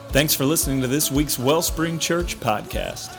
Thanks for listening to this week's Wellspring Church podcast.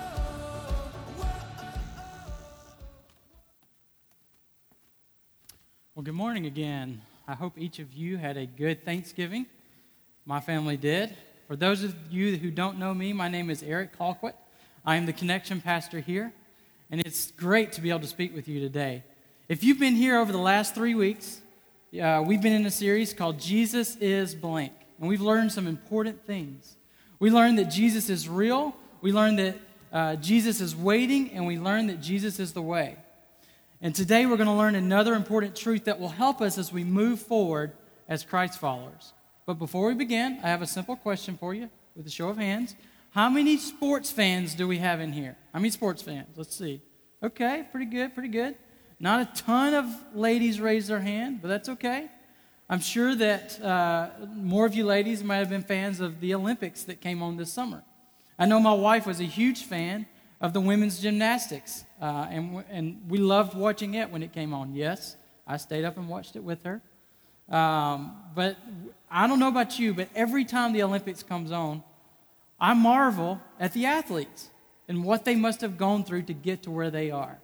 Well, good morning again. I hope each of you had a good Thanksgiving. My family did. For those of you who don't know me, my name is Eric Colquitt. I am the Connection Pastor here, and it's great to be able to speak with you today. If you've been here over the last 3 weeks, we've been in a series called Jesus is Blank, and we've learned some important things. We learned that Jesus is real, we learned that Jesus is waiting, and we learned that Jesus is the way. And today we're going to learn another important truth that will help us as we move forward as Christ followers. But before we begin, I have a simple question for you with a show of hands. How many sports fans do we have in here? How many sports fans? Let's see. Okay, pretty good. Not a ton of ladies raised their hand, but that's okay. I'm sure that more of you ladies might have been fans of the Olympics that came on this summer. I know my wife was a huge fan of the women's gymnastics, and we loved watching it when it came on. Yes, I stayed up and watched it with her. But I don't know about you, but every time the Olympics comes on, I marvel at the athletes and what they must have gone through to get to where they are.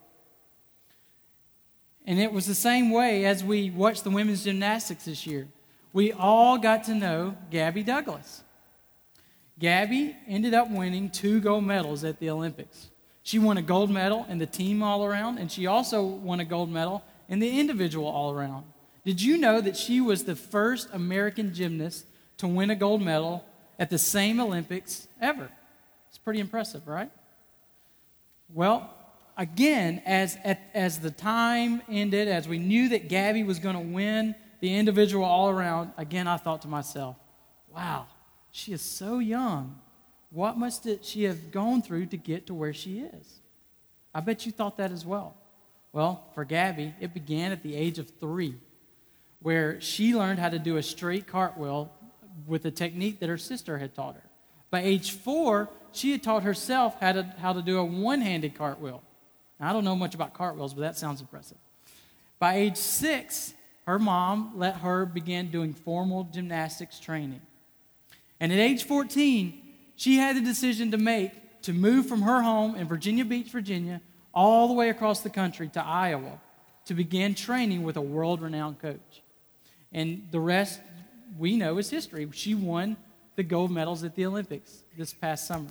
And it was the same way as we watched the women's gymnastics this year. We all got to know Gabby Douglas. Gabby ended up winning 2 gold medals at the Olympics. She won a gold medal in the team all-around, and she also won a gold medal in the individual all-around. Did you know that she was the first American gymnast to win a gold medal at the same Olympics ever? It's pretty impressive, right? Well, again, as the time ended, as we knew that Gabby was going to win the individual all-around, again, I thought to myself, wow, she is so young. What must she have gone through to get to where she is? I bet you thought that as well. Well, for Gabby, it began at the age of 3, where she learned how to do a straight cartwheel with a technique that her sister had taught her. By age 4, she had taught herself how to do a one-handed cartwheel. Now, I don't know much about cartwheels, but that sounds impressive. By age 6, her mom let her begin doing formal gymnastics training. And at age 14, she had the decision to make to move from her home in Virginia Beach, Virginia, all the way across the country to Iowa to begin training with a world-renowned coach. And the rest, we know, is history. She won the gold medals at the Olympics this past summer.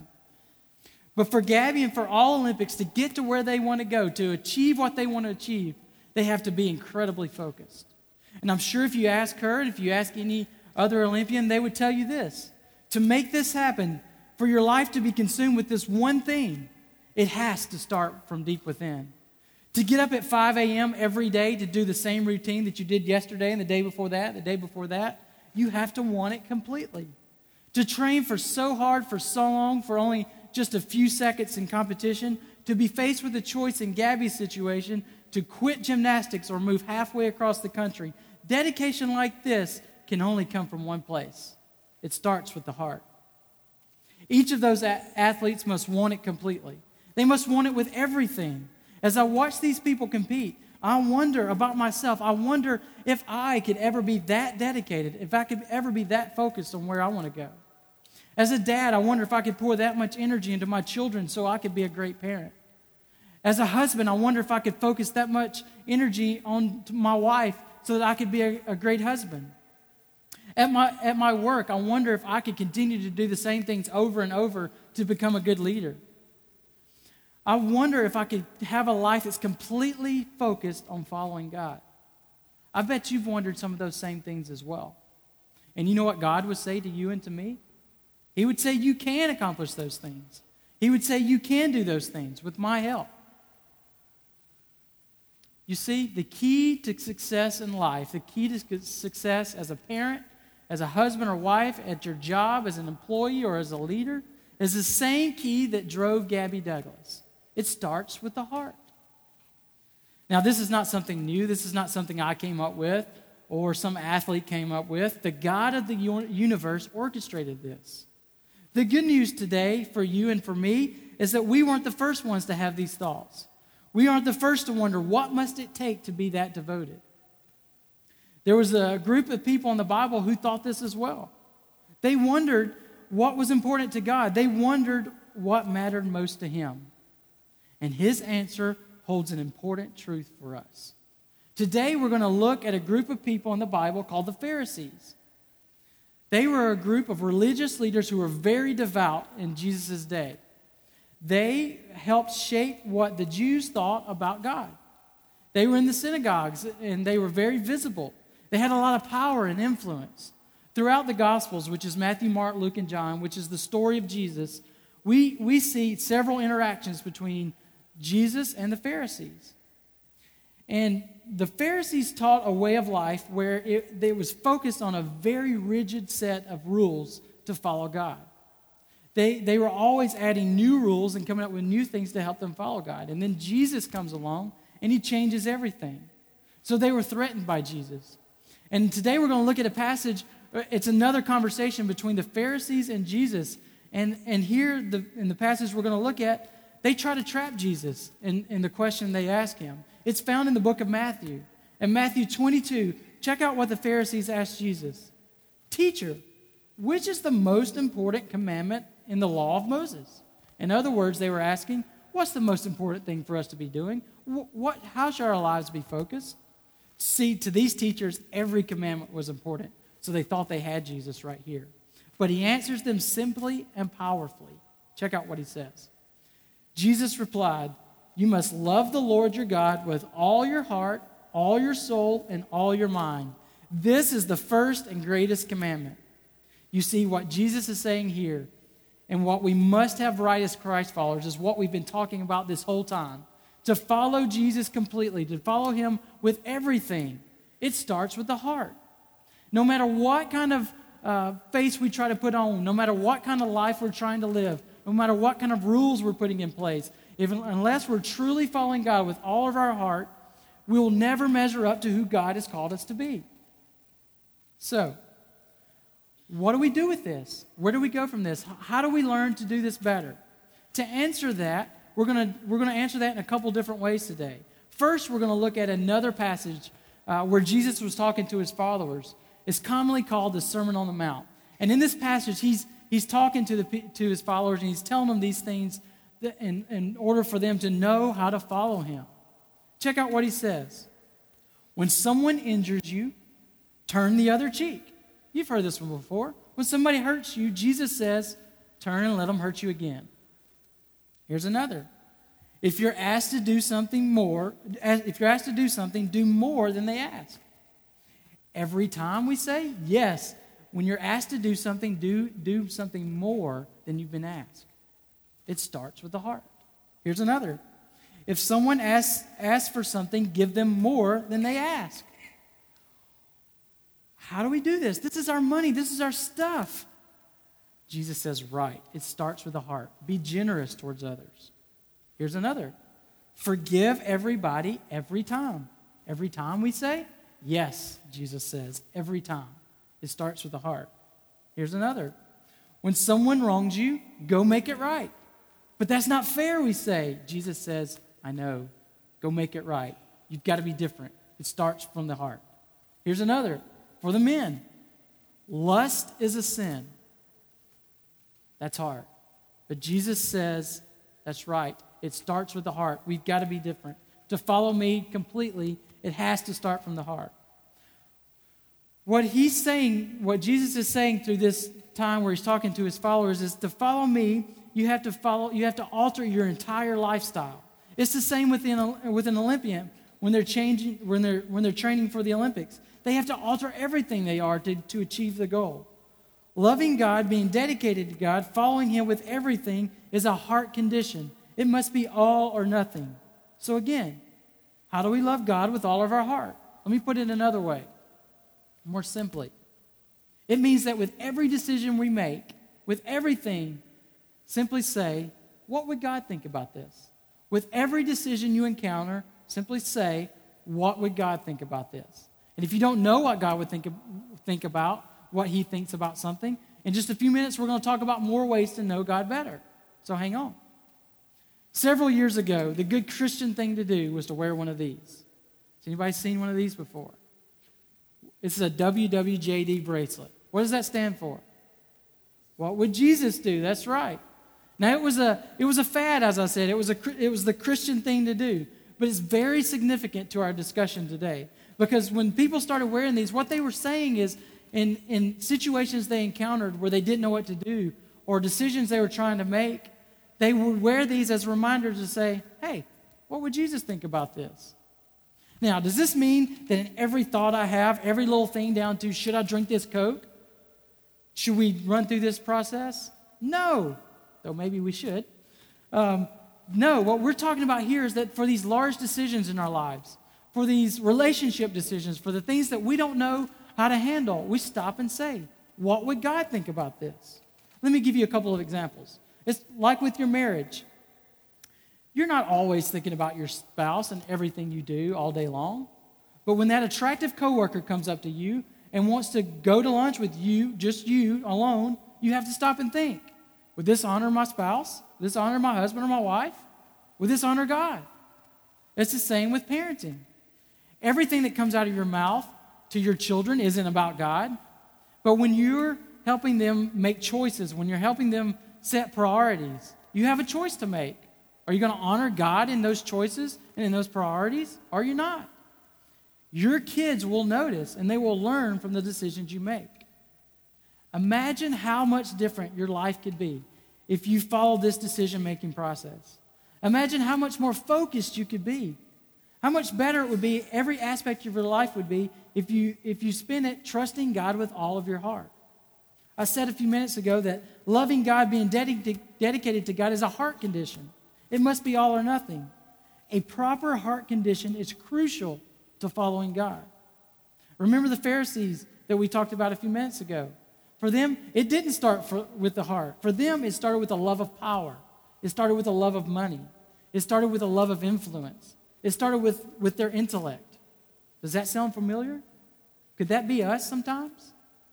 But for Gabby and for all Olympics to get to where they want to go, to achieve what they want to achieve, they have to be incredibly focused. And I'm sure if you ask her, and if you ask any other Olympian, they would tell you this. To make this happen, for your life to be consumed with this one thing, it has to start from deep within. To get up at 5 a.m. every day to do the same routine that you did yesterday and the day before that, you have to want it completely. To train for so hard, for so long, for only just a few seconds in competition, to be faced with the choice in Gabby's situation to quit gymnastics or move halfway across the country. Dedication like this can only come from one place. It starts with the heart. Each of those athletes must want it completely. They must want it with everything. As I watch these people compete, I wonder about myself. I wonder if I could ever be that dedicated, if I could ever be that focused on where I want to go. As a dad, I wonder if I could pour that much energy into my children so I could be a great parent. As a husband, I wonder if I could focus that much energy on my wife so that I could be a great husband. At my work, I wonder if I could continue to do the same things over and over to become a good leader. I wonder if I could have a life that's completely focused on following God. I bet you've wondered some of those same things as well. And you know what God would say to you and to me? He would say you can accomplish those things. He would say you can do those things with my help. You see, the key to success in life, the key to success as a parent, as a husband or wife, at your job, as an employee or as a leader, is the same key that drove Gabby Douglas. It starts with the heart. Now, this is not something new. This is not something I came up with or some athlete came up with. The God of the universe orchestrated this. The good news today for you and for me is that we weren't the first ones to have these thoughts. We aren't the first to wonder, what must it take to be that devoted? There was a group of people in the Bible who thought this as well. They wondered, what was important to God. They wondered what mattered most to him. And his answer holds an important truth for us. Today, we're going to look at a group of people in the Bible called the Pharisees. They were a group of religious leaders who were very devout in Jesus' day. They helped shape what the Jews thought about God. They were in the synagogues, and they were very visible. They had a lot of power and influence. Throughout the Gospels, which is Matthew, Mark, Luke, and John, which is the story of Jesus, we see several interactions between Jesus and the Pharisees. And the Pharisees taught a way of life where it was focused on a very rigid set of rules to follow God. They were always adding new rules and coming up with new things to help them follow God. And then Jesus comes along, and he changes everything. So they were threatened by Jesus. And today we're going to look at a passage. It's another conversation between the Pharisees and Jesus. And here in the passage we're going to look at, they try to trap Jesus in the question they ask him. It's found in the book of Matthew. In Matthew 22, check out what the Pharisees asked Jesus. Teacher, which is the most important commandment in the law of Moses? In other words, they were asking, what's the most important thing for us to be doing? How should our lives be focused? See, to these teachers, every commandment was important. So they thought they had Jesus right here. But he answers them simply and powerfully. Check out what he says. Jesus replied, you must love the Lord your God with all your heart, all your soul, and all your mind. This is the first and greatest commandment. You see, what Jesus is saying here and what we must have right as Christ followers is what we've been talking about this whole time. To follow Jesus completely, to follow him with everything, it starts with the heart. No matter what kind of face we try to put on, no matter what kind of life we're trying to live, no matter what kind of rules we're putting in place, unless we're truly following God with all of our heart, we will never measure up to who God has called us to be. So, what do we do with this? Where do we go from this? How do we learn to do this better? To answer that, we're going to answer that in a couple different ways today. First, we're going to look at another passage where Jesus was talking to his followers. It's commonly called the Sermon on the Mount. And in this passage, he's talking to his followers, and he's telling them these things in order for them to know how to follow him. Check out what he says. When someone injures you, turn the other cheek. You've heard this one before. When somebody hurts you, Jesus says, turn and let them hurt you again. Here's another. If you're asked to do something, do more than they ask. Every time we say, yes, when you're asked to do something, do something more than you've been asked. It starts with the heart. Here's another. If someone asks for something, give them more than they ask. How do we do this? This is our money. This is our stuff. Jesus says, right. It starts with the heart. Be generous towards others. Here's another. Forgive everybody every time. Every time we say, yes, Jesus says, every time. It starts with the heart. Here's another. When someone wrongs you, go make it right. But that's not fair, we say. Jesus says, I know. Go make it right. You've got to be different. It starts from the heart. Here's another. For the men, lust is a sin. That's hard. But Jesus says, that's right. It starts with the heart. We've got to be different. To follow me completely, it has to start from the heart. What Jesus is saying through this time where he's talking to his followers is to follow me, you have to alter your entire lifestyle. It's the same with an Olympian when they're training for the Olympics. They have to alter everything they are to achieve the goal. Loving God, being dedicated to God, following him with everything is a heart condition. It must be all or nothing. So again, how do we love God with all of our heart? Let me put it another way, more simply. It means that with every decision we make, with everything, simply say, what would God think about this? With every decision you encounter, simply say, what would God think about this? And if you don't know what God would think about, what he thinks about something, in just a few minutes we're going to talk about more ways to know God better. So hang on. Several years ago, the good Christian thing to do was to wear one of these. Has anybody seen one of these before? This is a WWJD bracelet. What does that stand for? What would Jesus do? That's right. Now, it was a fad, as I said. It was the Christian thing to do. But it's very significant to our discussion today. Because when people started wearing these, what they were saying is, in situations they encountered where they didn't know what to do, or decisions they were trying to make, they would wear these as reminders to say, hey, what would Jesus think about this? Now, does this mean that in every thought I have, every little thing down to, should I drink this Coke? Should we run through this process? No, though maybe we should. No, what we're talking about here is that for these large decisions in our lives, for these relationship decisions, for the things that we don't know how to handle, we stop and say, what would God think about this? Let me give you a couple of examples. It's like with your marriage. You're not always thinking about your spouse and everything you do all day long. But when that attractive coworker comes up to you and wants to go to lunch with you, just you alone, you have to stop and think, would this honor my spouse? Would this honor my husband or my wife? Would this honor God? It's the same with parenting. Everything that comes out of your mouth to your children isn't about God. But when you're helping them make choices, when you're helping them set priorities, you have a choice to make. Are you going to honor God in those choices and in those priorities? Or are you not? Your kids will notice and they will learn from the decisions you make. Imagine how much different your life could be if you followed this decision-making process. Imagine how much more focused you could be. How much better it would be, every aspect of your life would be, if you spend it trusting God with all of your heart. I said a few minutes ago that loving God, being dedicated to God, is a heart condition. It must be all or nothing. A proper heart condition is crucial to following God. Remember the Pharisees that we talked about a few minutes ago. For them, it didn't start with the heart. For them, it started with a love of power. It started with a love of money. It started with a love of influence. It started with their intellect. Does that sound familiar? Could that be us sometimes?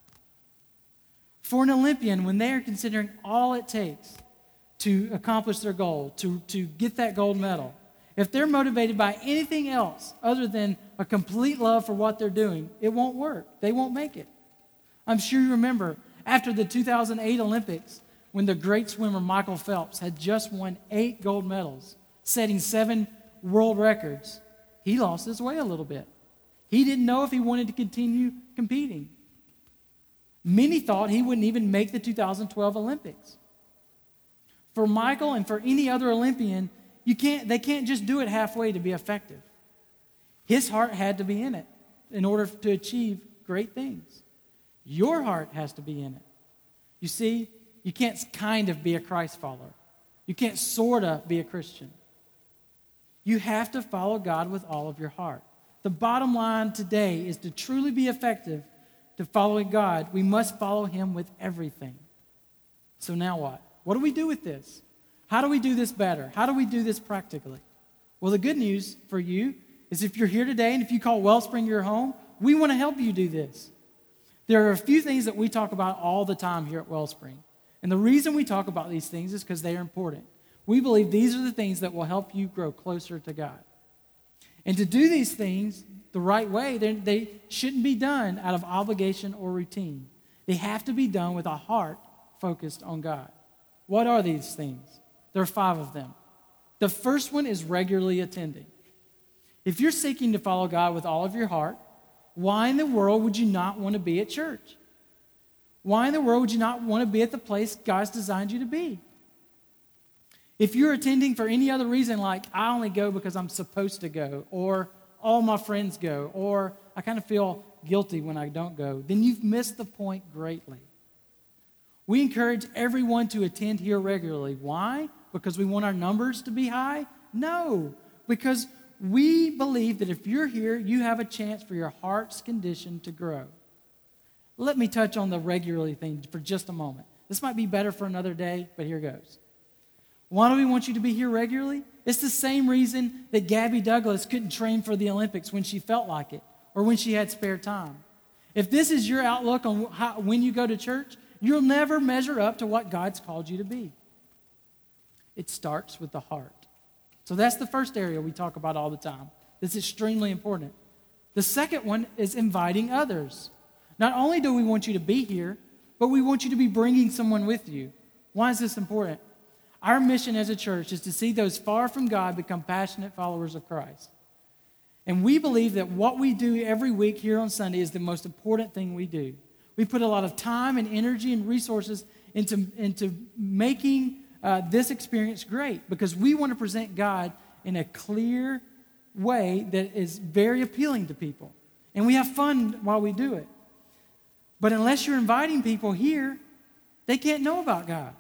For an Olympian, when they are considering all it takes to accomplish their goal, to get that gold medal, if they're motivated by anything else other than a complete love for what they're doing, it won't work. They won't make it. I'm sure you remember after the 2008 Olympics when the great swimmer Michael Phelps had just won 8 gold medals, setting 7 world records. He lost his way a little bit. He didn't know if he wanted to continue competing. Many thought he wouldn't even make the 2012 Olympics. For Michael and for any other Olympian, they can't just do it halfway to be effective. His heart had to be in it in order to achieve great things. Your heart has to be in it. You see, you can't kind of be a Christ follower. You can't sort of be a Christian. You have to follow God with all of your heart. The bottom line today is to truly be effective to following God, we must follow Him with everything. So now what? What do we do with this? How do we do this better? How do we do this practically? Well, the good news for you is if you're here today and if you call Wellspring your home, we want to help you do this. There are a few things that we talk about all the time here at Wellspring. And the reason we talk about these things is because they are important. We believe these are the things that will help you grow closer to God. And to do these things the right way, they shouldn't be done out of obligation or routine. They have to be done with a heart focused on God. What are these things? There are 5 of them. The first one is regularly attending. If you're seeking to follow God with all of your heart, why in the world would you not want to be at church? Why in the world would you not want to be at the place God's designed you to be? If you're attending for any other reason, like I only go because I'm supposed to go, or all my friends go, or I kind of feel guilty when I don't go, then you've missed the point greatly. We encourage everyone to attend here regularly. Why? Because we want our numbers to be high? No, because we believe that if you're here, you have a chance for your heart's condition to grow. Let me touch on the regularly thing for just a moment. This might be better for another day, but here goes. Why do we want you to be here regularly? It's the same reason that Gabby Douglas couldn't train for the Olympics when she felt like it or when she had spare time. If this is your outlook on when you go to church, you'll never measure up to what God's called you to be. It starts with the heart. So that's the first area we talk about all the time. It's extremely important. The second one is inviting others. Not only do we want you to be here, but we want you to be bringing someone with you. Why is this important? Our mission as a church is to see those far from God become passionate followers of Christ. And we believe that what we do every week here on Sunday is the most important thing we do. We put a lot of time and energy and resources into making this experience great because we want to present God in a clear way that is very appealing to people. And we have fun while we do it. But unless you're inviting people here, they can't know about God.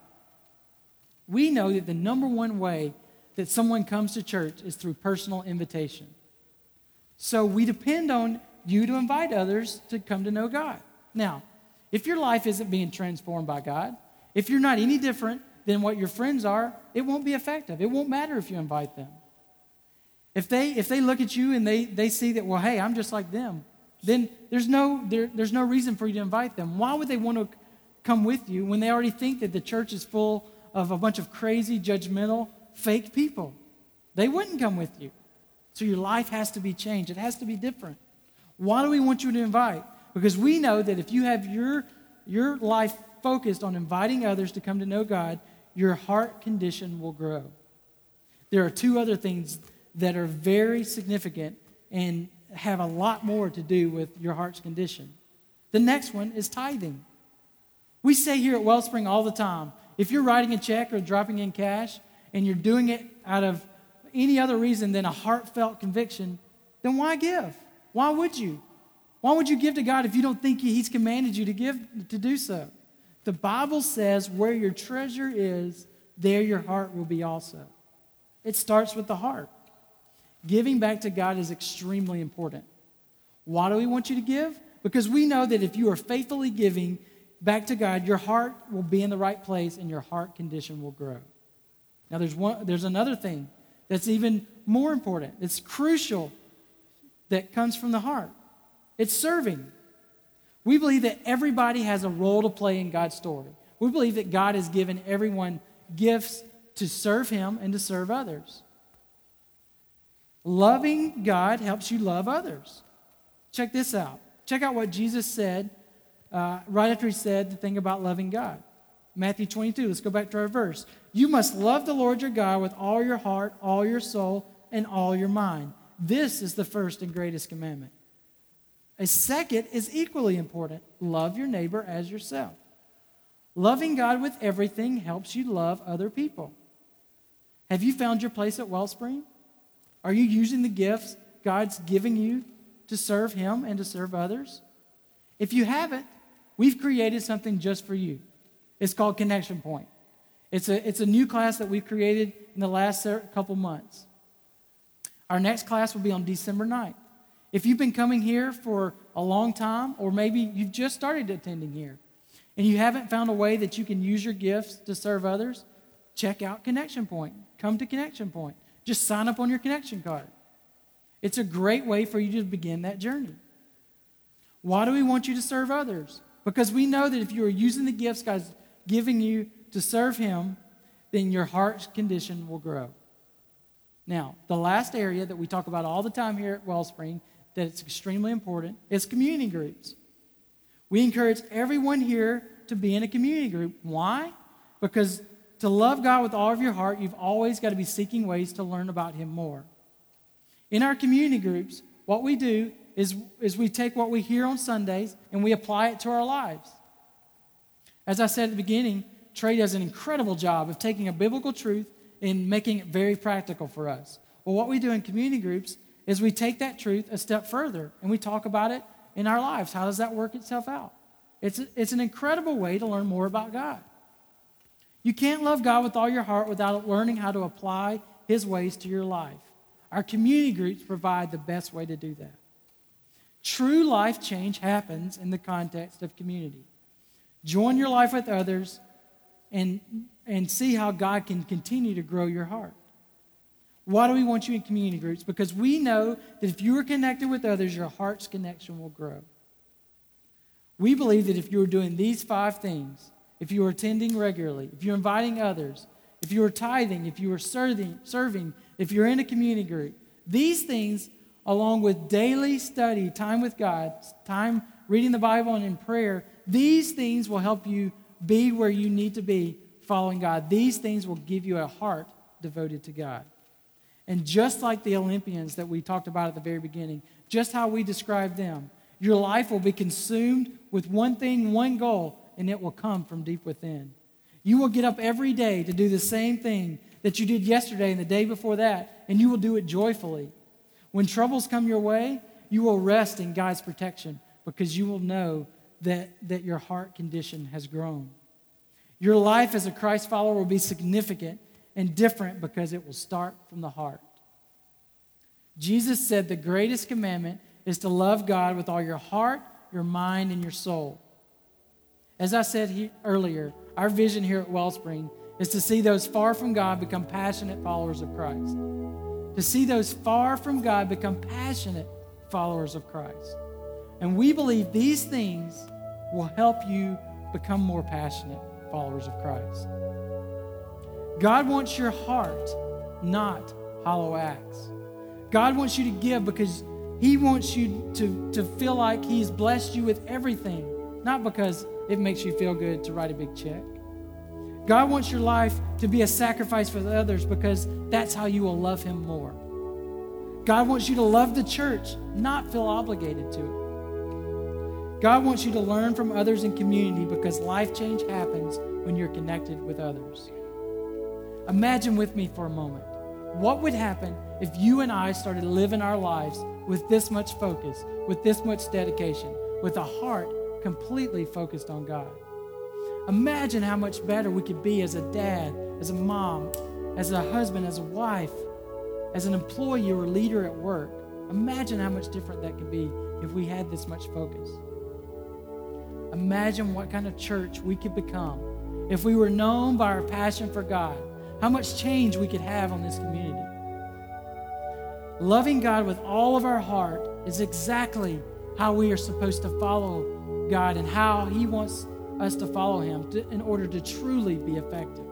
We know that the number one way that someone comes to church is through personal invitation. So we depend on you to invite others to come to know God. Now, if your life isn't being transformed by God, if you're not any different than what your friends are, it won't be effective. It won't matter if you invite them. If they look at you and they see that, well, hey, I'm just like them, then there's no reason for you to invite them. Why would they want to come with you when they already think that the church is full of a bunch of crazy, judgmental, fake people? They wouldn't come with you. So your life has to be changed. It has to be different. Why do we want you to invite? Because we know that if you have your life focused on inviting others to come to know God, your heart condition will grow. There are two other things that are very significant and have a lot more to do with your heart's condition. The next one is tithing. We say here at Wellspring all the time, if you're writing a check or dropping in cash and you're doing it out of any other reason than a heartfelt conviction, then why give? Why would you? Why would you give to God if you don't think He's commanded you to do so? The Bible says where your treasure is, there your heart will be also. It starts with the heart. Giving back to God is extremely important. Why do we want you to give? Because we know that if you are faithfully giving back to God, your heart will be in the right place and your heart condition will grow. Now there's another thing that's even more important. It's crucial that comes from the heart. It's serving. We believe that everybody has a role to play in God's story. We believe that God has given everyone gifts to serve Him and to serve others. Loving God helps you love others. Check this out. Check out what Jesus said right after He said the thing about loving God. Matthew 22, let's go back to our verse. You must love the Lord your God with all your heart, all your soul, and all your mind. This is the first and greatest commandment. A second is equally important. Love your neighbor as yourself. Loving God with everything helps you love other people. Have you found your place at Wellspring? Are you using the gifts God's giving you to serve Him and to serve others? If you haven't, we've created something just for you. It's called Connection Point. It's a new class that we've created in the last couple months. Our next class will be on December 9th. If you've been coming here for a long time, or maybe you've just started attending here, and you haven't found a way that you can use your gifts to serve others, check out Connection Point. Come to Connection Point. Just sign up on your connection card. It's a great way for you to begin that journey. Why do we want you to serve others? Because we know that if you are using the gifts God's giving you to serve Him, then your heart's condition will grow. Now, the last area that we talk about all the time here at Wellspring that it's extremely important is community groups. We encourage everyone here to be in a community group. Why? Because to love God with all of your heart, you've always got to be seeking ways to learn about Him more. In our community groups, what we do is we take what we hear on Sundays and we apply it to our lives. As I said at the beginning, Trey does an incredible job of taking a biblical truth and making it very practical for us. Well, what we do in community groups is we take that truth a step further and we talk about it in our lives. How does that work itself out? It's an incredible way to learn more about God. You can't love God with all your heart without learning how to apply His ways to your life. Our community groups provide the best way to do that. True life change happens in the context of community. Join your life with others and see how God can continue to grow your heart. Why do we want you in community groups? Because we know that if you are connected with others, your heart's connection will grow. We believe that if you are doing these 5 things, if you are attending regularly, if you're inviting others, if you are tithing, if you are serving, if you're in a community group, these things, along with daily study, time with God, time reading the Bible and in prayer, These things will help you be where you need to be following God. These things will give you a heart devoted to God. And just like the Olympians that we talked about at the very beginning, just how we described them, your life will be consumed with one thing, one goal, and it will come from deep within. You will get up every day to do the same thing that you did yesterday and the day before that, and you will do it joyfully. When troubles come your way, you will rest in God's protection because you will know that your heart condition has grown. Your life as a Christ follower will be significant and different because it will start from the heart. Jesus said the greatest commandment is to love God with all your heart, your mind, and your soul. As I said earlier, our vision here at Wellspring is to see those far from God become passionate followers of Christ. To see those far from God become passionate followers of Christ. And we believe these things will help you become more passionate followers of Christ. God wants your heart, not hollow acts. God wants you to give because He wants you to feel like He's blessed you with everything, not because it makes you feel good to write a big check. God wants your life to be a sacrifice for the others because that's how you will love Him more. God wants you to love the church, not feel obligated to it. God wants you to learn from others in community because life change happens when you're connected with others. Imagine with me for a moment. What would happen if you and I started living our lives with this much focus, with this much dedication, with a heart completely focused on God? Imagine how much better we could be as a dad, as a mom, as a husband, as a wife, as an employee or leader at work. Imagine how much different that could be if we had this much focus. Imagine what kind of church we could become if we were known by our passion for God. How much change we could have on this community. Loving God with all of our heart is exactly how we are supposed to follow God and how He wants us to follow Him in order to truly be effective.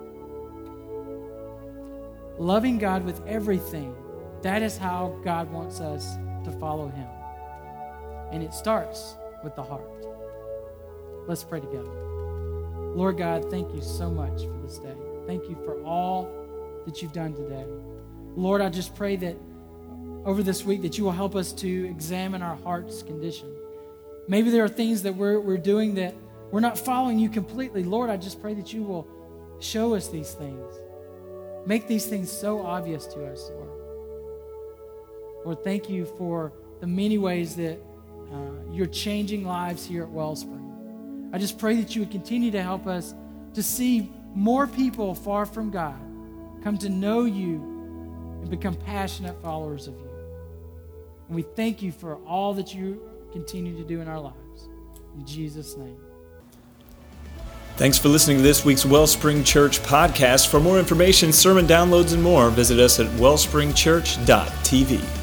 Loving God with everything, that is how God wants us to follow Him. And it starts with the heart. Let's pray together. Lord God, thank you so much for this day. Thank you for all that you've done today. Lord, I just pray that over this week that you will help us to examine our heart's condition. Maybe there are things that we're doing that we're not following you completely. Lord, I just pray that you will show us these things. Make these things so obvious to us, Lord. Lord, thank you for the many ways that you're changing lives here at Wellspring. I just pray that you would continue to help us to see more people far from God come to know you and become passionate followers of you. And we thank you for all that you continue to do in our lives. In Jesus' name. Thanks for listening to this week's Wellspring Church podcast. For more information, sermon downloads, and more, visit us at wellspringchurch.tv.